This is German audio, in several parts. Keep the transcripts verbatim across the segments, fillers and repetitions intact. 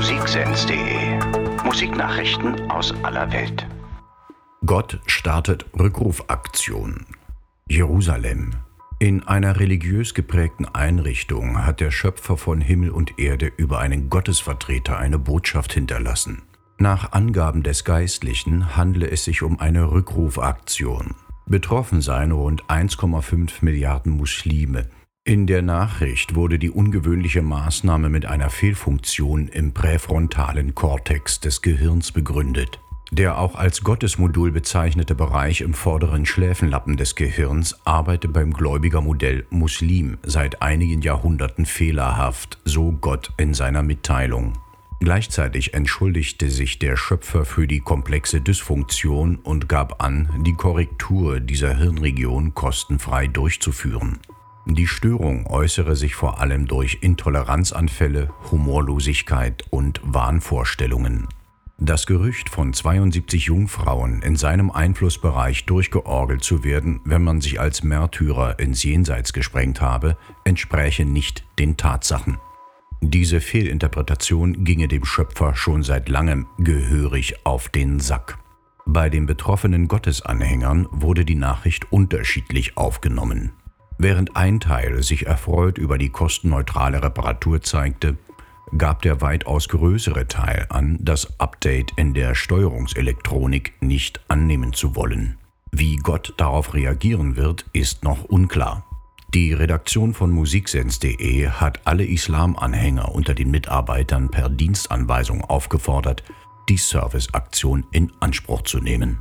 Musiksens punkt de. Musiknachrichten aus aller Welt. Gott startet Rückrufaktion. Jerusalem. In einer religiös geprägten Einrichtung hat der Schöpfer von Himmel und Erde über einen Gottesvertreter eine Botschaft hinterlassen. Nach Angaben des Geistlichen handle es sich um eine Rückrufaktion. Betroffen seien rund eins Komma fünf Milliarden Muslime. In der Nachricht wurde die ungewöhnliche Maßnahme mit einer Fehlfunktion im präfrontalen Kortex des Gehirns begründet. Der auch als Gottesmodul bezeichnete Bereich im vorderen Schläfenlappen des Gehirns arbeite beim Gläubigermodell Muslim seit einigen Jahrhunderten fehlerhaft, so Gott in seiner Mitteilung. Gleichzeitig entschuldigte sich der Schöpfer für die komplexe Dysfunktion und gab an, die Korrektur dieser Hirnregion kostenfrei durchzuführen. Die Störung äußere sich vor allem durch Intoleranzanfälle, Humorlosigkeit und Wahnvorstellungen. Das Gerücht von zweiundsiebzig Jungfrauen in seinem Einflussbereich durchgeorgelt zu werden, wenn man sich als Märtyrer ins Jenseits gesprengt habe, entspräche nicht den Tatsachen. Diese Fehlinterpretation ginge dem Schöpfer schon seit langem gehörig auf den Sack. Bei den betroffenen Gottesanhängern wurde die Nachricht unterschiedlich aufgenommen. Während ein Teil sich erfreut über die kostenneutrale Reparatur zeigte, gab der weitaus größere Teil an, das Update in der Steuerungselektronik nicht annehmen zu wollen. Wie Gott darauf reagieren wird, ist noch unklar. Die Redaktion von Musiksens punkt de hat alle Islamanhänger unter den Mitarbeitern per Dienstanweisung aufgefordert, die Serviceaktion in Anspruch zu nehmen.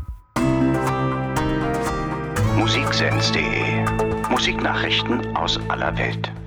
Musiksens punkt de. Musiknachrichten aus aller Welt.